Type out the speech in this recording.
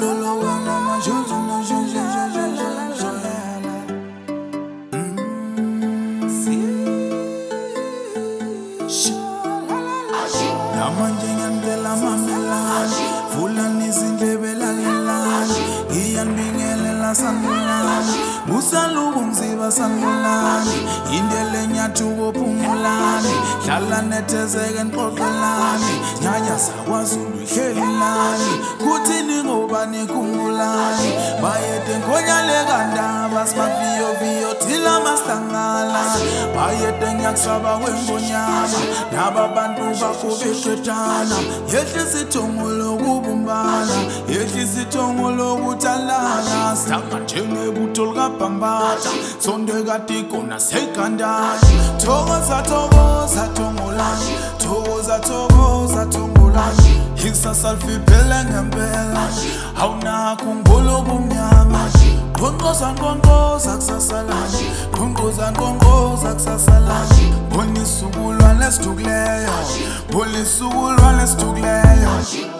Namanje ngiyangela mamelani Fulani zindlebelalelani Iyanibingelela sanulani Musaluku mziba sanulani Indele nyathuko phumulani Hlala nethezeke nxoxelani Nyanya zaKwaZulu ihlelelani Kuthini ngoba nikhumbulani Bayede nkonyale kandaba Simaviyo viyo thila mahlangala Bayede nyakusaba kwengonyama Naba bantu bakho beqedana Yehle sithongo lokubumbana Yehle sithongo lokuthalana Sanga njengebutho likaBhambatha Sonde katiko nasekandani Thokoza thokoza thongolani Thokoza thokoza thongolani Ikusasa lifiphele ngempela Awunakho ngibolo bumnyama Qonqoza nqonqoza kusasalani Qonqoza nqonqoza kusasalani Bona isukulwane esithukileyo Bona isukulwane esithukileyo